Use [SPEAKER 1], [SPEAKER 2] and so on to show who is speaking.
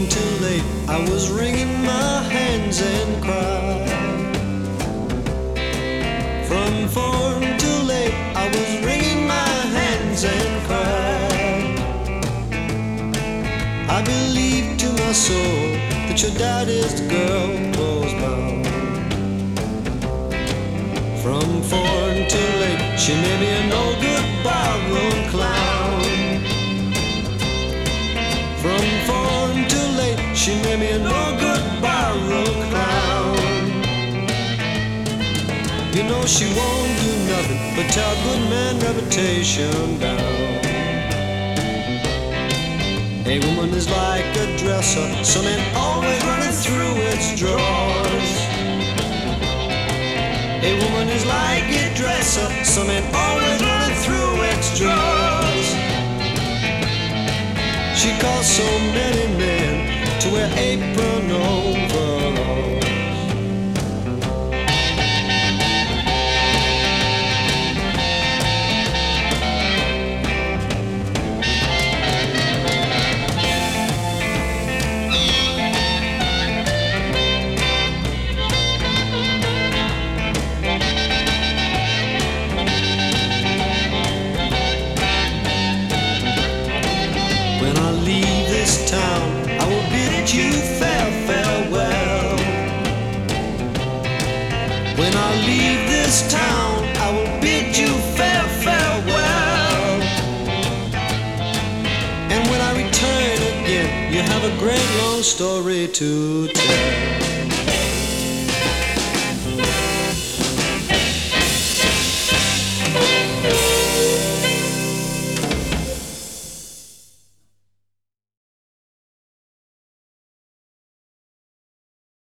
[SPEAKER 1] phone too late, I was wringing my hands and cried. From phone too late, I was wringing my hands and cried. I believe to my soul that your daddy's the girl close bound. From foreign too late, she may be a no good barroom clown. From foreign too late, she may be a no good barroom clown. You know she won't do nothing but tear a good man reputation down. A woman is like a dresser, some men always running through its drawers. A woman is like a dresser, some men always running through its drawers. She caused so many men to wear apron overalls. When I leave this town, I will bid you farewell. When I leave this town, I will bid you farewell. And when I return again, you have a great long story to tell.